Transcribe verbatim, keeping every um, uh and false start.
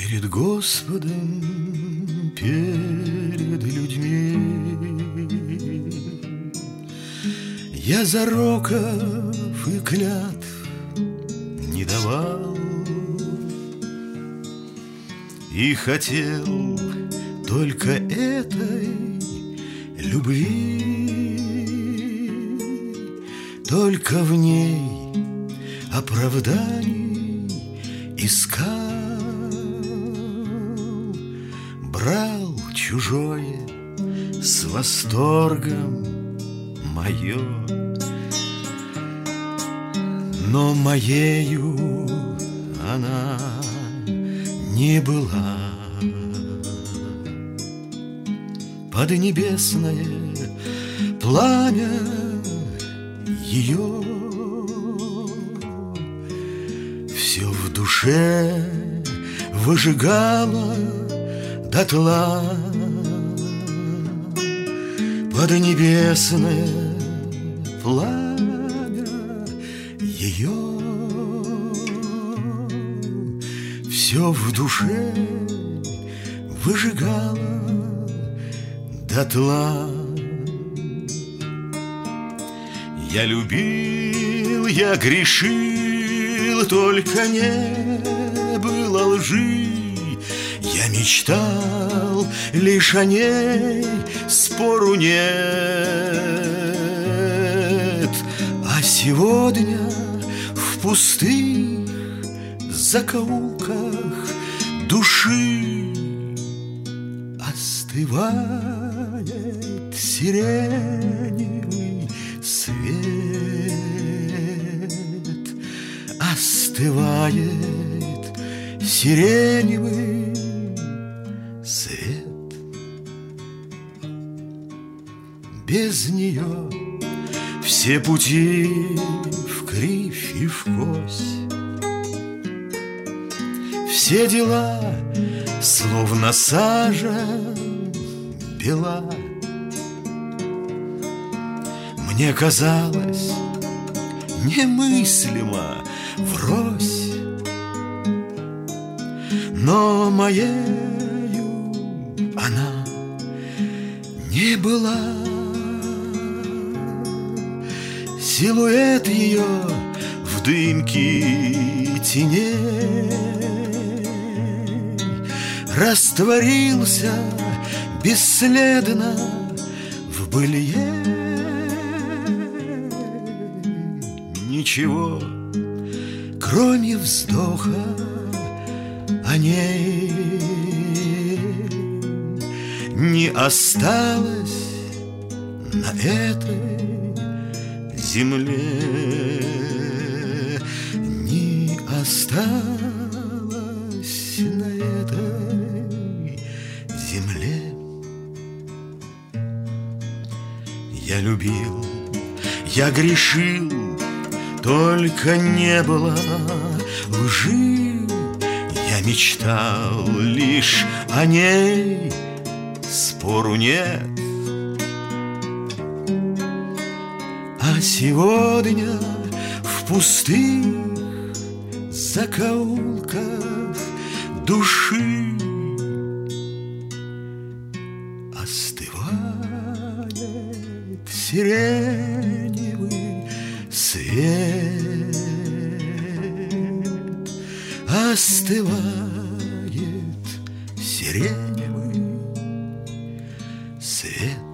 Перед Господом, перед людьми я зароков и клятв не давал и хотел только этой любви, только в ней оправданий искал. Брал чужое с восторгом мое, но моею она не была. Поднебесное пламя ее все в душе выжигало дотла. Поднебесное пламя ее все в душе выжигало дотла. Я любил, я грешил, только не было лжи. Я мечтал лишь о ней, спору нет. А сегодня в пустых закоулках души остывает сиреневый свет. Остывает сиреневый свет. Без нее все пути вкривь и вкось, все дела словно сажа бела. Мне казалось немыслимо врозь, но моею она не была. Силуэт ее в дымке теней растворился бесследно в былье. Ничего, кроме вздоха о ней, не осталось на этой земле. Не осталось на этой земле. Я любил, я грешил, только не было лжи. Я мечтал лишь о ней, спору нет. А сегодня в пустых закоулках души остывает сиреневый свет. Остывает сиреневый свет.